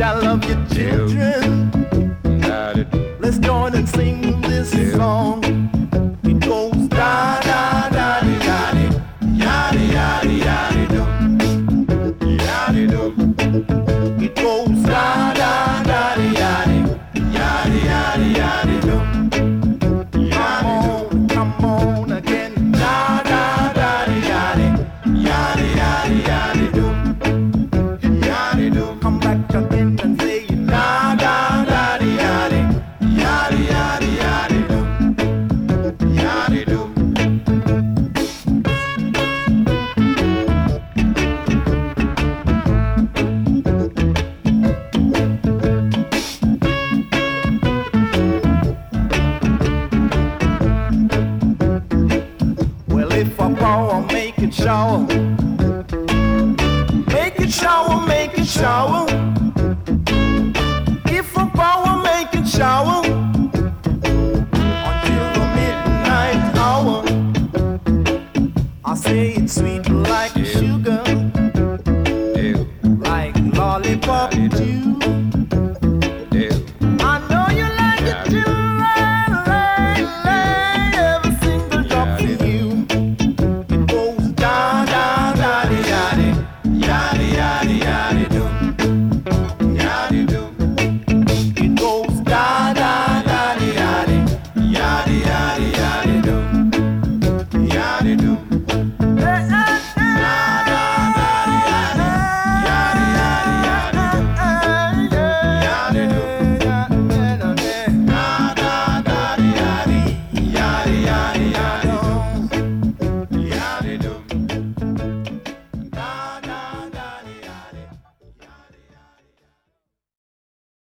I love you, children. Let's join and sing this song. It goes da da da di da di, yadi yadi yadi do, yadi do. It goes da da da di yadi, yadi yadi yadi do. Come on again, da da da di yadi, yadi yadi yadi do, yadi do. Come back again and say da da da di yadi, yadi yadi yadi do, yadi do. Well, if I fall, make it shower. Make it shower, make it shower. If I fall, make it shower.